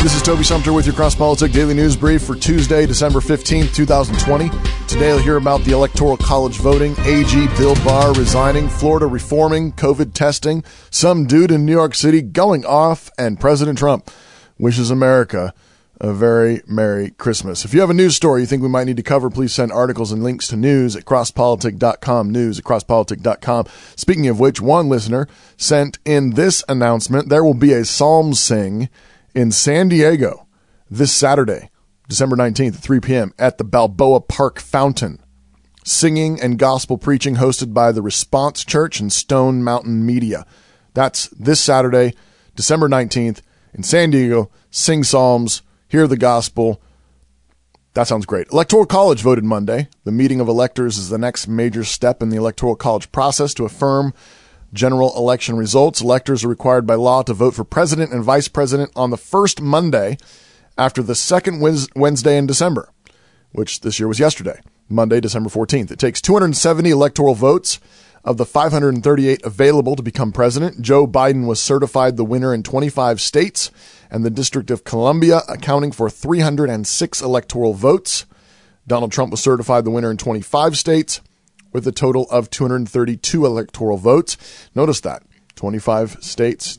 This is Toby Sumter with your Cross Politic Daily News Brief for Tuesday, December 15th, 2020. Today you'll hear about the Electoral College voting, AG Bill Barr resigning, Florida reforming, COVID testing, some dude in New York City going off, and President Trump wishes America a very Merry Christmas. If you have a news story you think we might need to cover, please send articles and links to news at crosspolitic.com, news at crosspolitic.com. Speaking of which, one listener sent in this announcement: there will be a psalm sing in San Diego this Saturday, December 19th at 3 p.m. at the Balboa Park Fountain. Singing and gospel preaching hosted by the Response Church and Stone Mountain Media. That's this Saturday, December 19th in San Diego. Sing psalms, hear the gospel. That sounds great. Electoral College voted Monday. The meeting of electors is the next major step in the Electoral College process to affirm general election results. Electors are required by law to vote for president and vice president on the first Monday after the second Wednesday in December, which this year was yesterday, Monday, December 14th. It takes 270 electoral votes of the 538 available to become president. Joe Biden was certified the winner in 25 states, and the District of Columbia accounting for 306 electoral votes. Donald Trump was certified the winner in 25 states, with a total of 232 electoral votes. Notice that. 25 states.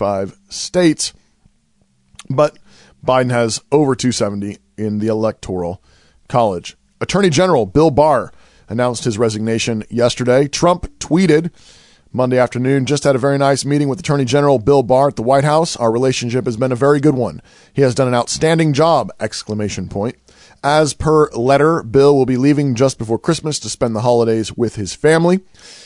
But Biden has over 270 in the Electoral College. Attorney General Bill Barr announced his resignation yesterday. Trump tweeted Monday afternoon, just had a very nice meeting with Attorney General Bill Barr at the White House. Our relationship has been a very good one. He has done an outstanding job! ! As per letter, Bill will be leaving just before Christmas to spend the holidays with his family.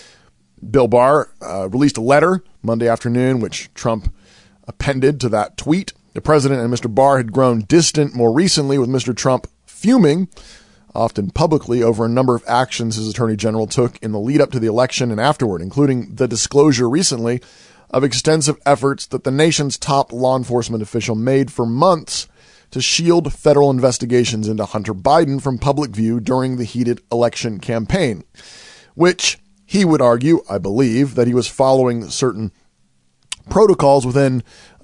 Bill Barr released a letter Monday afternoon, which Trump appended to that tweet. The president and Mr. Barr had grown distant more recently, with Mr. Trump fuming, often publicly, over a number of actions his attorney general took in the lead up to the election and afterward, including the disclosure recently of extensive efforts that the nation's top law enforcement official made for months to shield federal investigations into Hunter Biden from public view during the heated election campaign, which he would argue, I believe, that he was following certain protocols within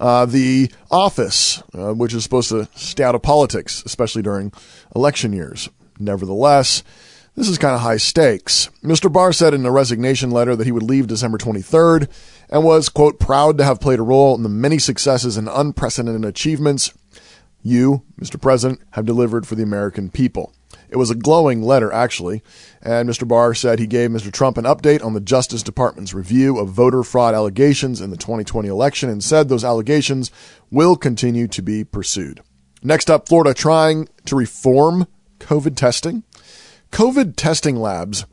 the office, which is supposed to stay out of politics, especially during election years. Nevertheless, this is kind of high stakes. Mr. Barr said in a resignation letter that he would leave December 23rd and was, quote, proud to have played a role in the many successes and unprecedented achievements you, Mr. President, have delivered for the American people. It was a glowing letter, actually, and Mr. Barr said he gave Mr. Trump an update on the Justice Department's review of voter fraud allegations in the 2020 election and said those allegations will continue to be pursued. Next up, Florida trying to reform COVID testing. COVID testing labs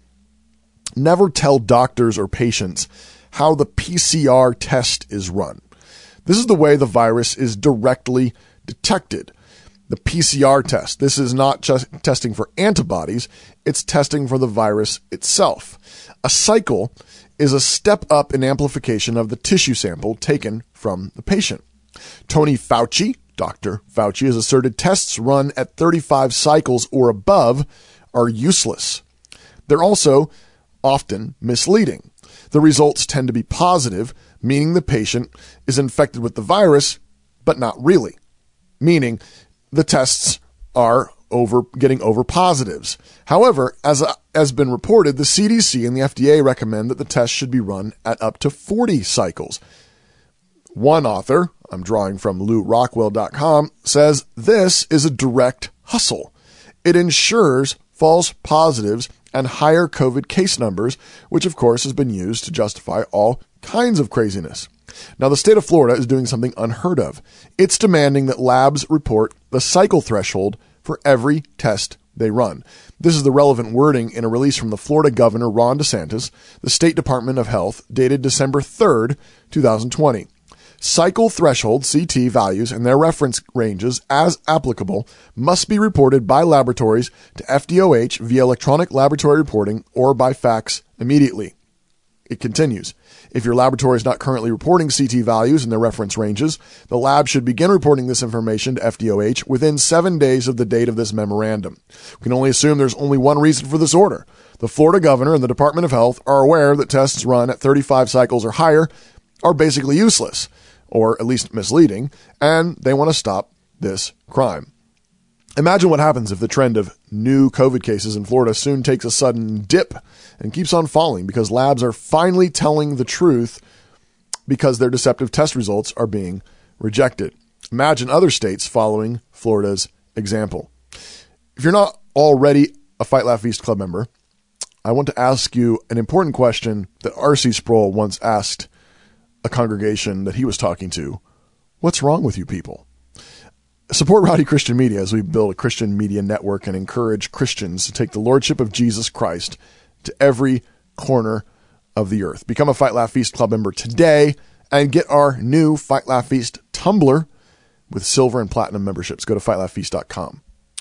never tell doctors or patients how the PCR test is run. This is the way the virus is directly detected. The PCR test. This is not just testing for antibodies, it's testing for the virus itself. A cycle is a step up in amplification of the tissue sample taken from the patient. Tony Fauci, Dr. Fauci, has asserted tests run at 35 cycles or above are useless. They're also often misleading. The results tend to be positive, meaning the patient is infected with the virus, but not really. Meaning the tests are getting over positives. However, as has been reported, the CDC and the FDA recommend that the test should be run at up to 40 cycles. One author, I'm drawing from LouRockwell.com, says this is a direct hustle. It ensures false positives and higher COVID case numbers, which of course has been used to justify all kinds of craziness. Now, the state of Florida is doing something unheard of. It's demanding that labs report the cycle threshold for every test they run. This is the relevant wording in a release from the Florida Governor, Ron DeSantis, the State Department of Health, dated December 3rd, 2020. Cycle threshold, CT, values and their reference ranges, as applicable, must be reported by laboratories to FDOH via electronic laboratory reporting or by fax immediately. It continues. If your laboratory is not currently reporting CT values and their reference ranges, the lab should begin reporting this information to FDOH within 7 days of the date of this memorandum. We can only assume there's only one reason for this order. The Florida governor and the Department of Health are aware that tests run at 35 cycles or higher are basically useless, or at least misleading, and they want to stop this crime. Imagine what happens if the trend of new COVID cases in Florida soon takes a sudden dip and keeps on falling because labs are finally telling the truth because their deceptive test results are being rejected. Imagine other states following Florida's example. If you're not already a Fight Laugh Feast Club member, I want to ask you an important question that R.C. Sproul once asked a congregation that he was talking to. What's wrong with you people? Support Rowdy Christian Media as we build a Christian media network and encourage Christians to take the Lordship of Jesus Christ to every corner of the earth. Become a Fight Laugh Feast Club member today and get our new Fight Laugh Feast tumbler with silver and platinum memberships. Go to fightlaughfeast.com.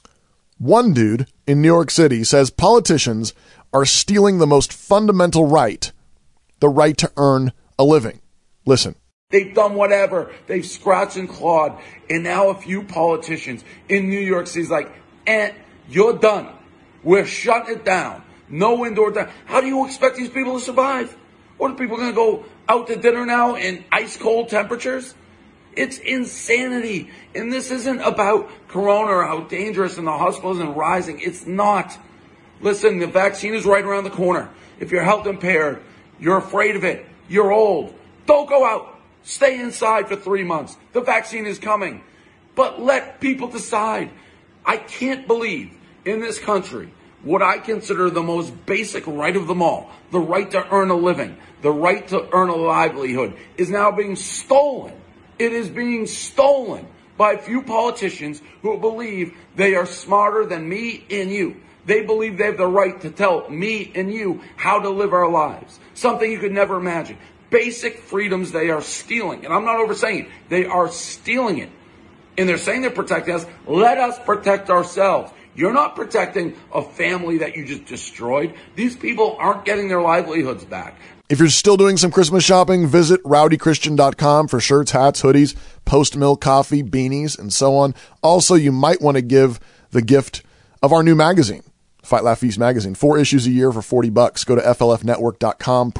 One dude in New York City says politicians are stealing the most fundamental right, the right to earn a living. Listen. They've done whatever. They've scratched and clawed. And now a few politicians in New York City's like, you're done. We're shutting it down. No indoor dining. How do you expect these people to survive? What are people going to go out to dinner now in ice cold temperatures? It's insanity. And this isn't about corona or how dangerous and the hospitals and rising. It's not. Listen, the vaccine is right around the corner. If you're health impaired, you're afraid of it, you're old, don't go out. Stay inside for 3 months. The vaccine is coming. But let people decide. I can't believe in this country what I consider the most basic right of them all, the right to earn a living, the right to earn a livelihood, is now being stolen. It is being stolen by a few politicians who believe they are smarter than me and you. They believe they have the right to tell me and you how to live our lives. Something you could never imagine. Basic freedoms they are stealing. And I'm not oversaying it. They are stealing it. And they're saying they're protecting us. Let us protect ourselves. You're not protecting a family that you just destroyed. These people aren't getting their livelihoods back. If you're still doing some Christmas shopping, visit rowdychristian.com for shirts, hats, hoodies, post-mill coffee, beanies, and so on. Also, you might want to give the gift of our new magazine, Fight Laugh Feast magazine. 4 issues a year for $40. Go to flfnetwork.com,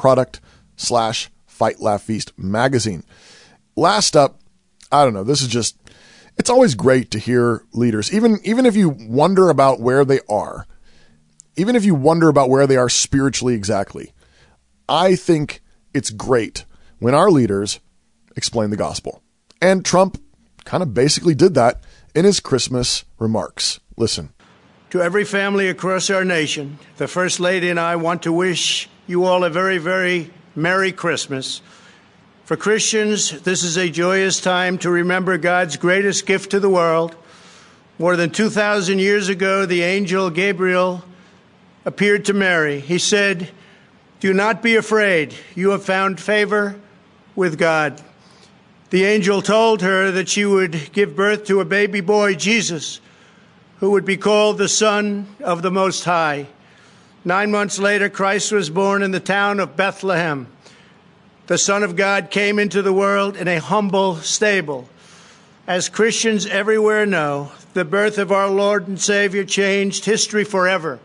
/Fight Laugh Feast magazine. Last up, I don't know, this is just, it's always great to hear leaders, even if you wonder about where they are, even if you wonder about where they are spiritually exactly. I think it's great when our leaders explain the gospel. And Trump kind of basically did that in his Christmas remarks. Listen. To every family across our nation, the First Lady and I want to wish you all a very, very Merry Christmas. For Christians, this is a joyous time to remember God's greatest gift to the world. More than 2,000 years ago, the angel Gabriel appeared to Mary. He said, "Do not be afraid. You have found favor with God." The angel told her that she would give birth to a baby boy, Jesus, who would be called the Son of the Most High. 9 months later, Christ was born in the town of Bethlehem. The Son of God came into the world in a humble stable. As Christians everywhere know, the birth of our Lord and Savior changed history forever.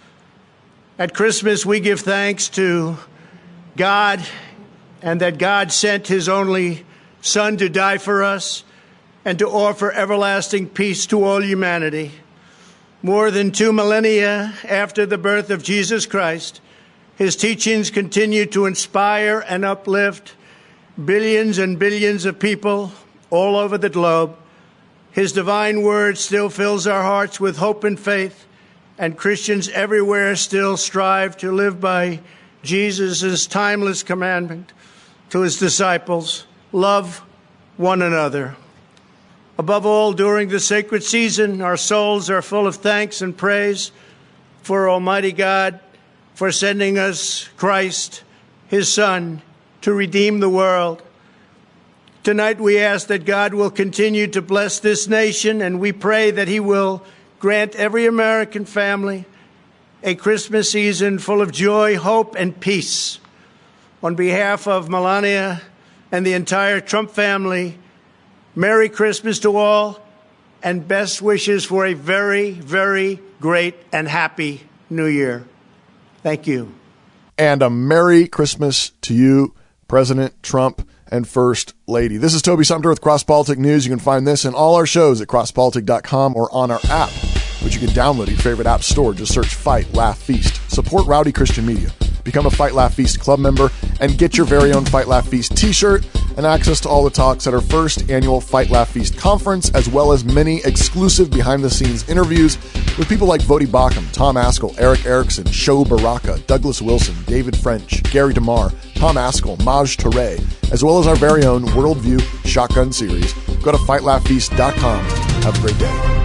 At Christmas, we give thanks to God and that God sent his only Son to die for us and to offer everlasting peace to all humanity. More than 2 millennia after the birth of Jesus Christ, his teachings continue to inspire and uplift billions and billions of people all over the globe. His divine word still fills our hearts with hope and faith, and Christians everywhere still strive to live by Jesus' timeless commandment to his disciples: love one another. Above all, during the sacred season, our souls are full of thanks and praise for Almighty God for sending us Christ, his Son, to redeem the world. Tonight we ask that God will continue to bless this nation, and we pray that he will grant every American family a Christmas season full of joy, hope, and peace. On behalf of Melania and the entire Trump family, Merry Christmas to all, and best wishes for a very, very great and happy New Year. Thank you. And a Merry Christmas to you, President Trump, and First Lady. This is Toby Sumter with Cross Politic News. You can find this and all our shows at crosspolitic.com or on our app, which you can download at your favorite app store. Just search Fight, Laugh, Feast. Support Rowdy Christian Media. Become a Fight, Laugh, Feast club member and get your very own Fight, Laugh, Feast t-shirt and access to all the talks at our first annual Fight, Laugh, Feast conference, as well as many exclusive behind-the-scenes interviews with people like Vodi Bakum, Tom Askell, Eric Erickson, Sho Baraka, Douglas Wilson, David French, Gary DeMar, Tom Askell, Maj Touré, as well as our very own Worldview Shotgun series. Go to fightlaughfeast.com. Have a great day.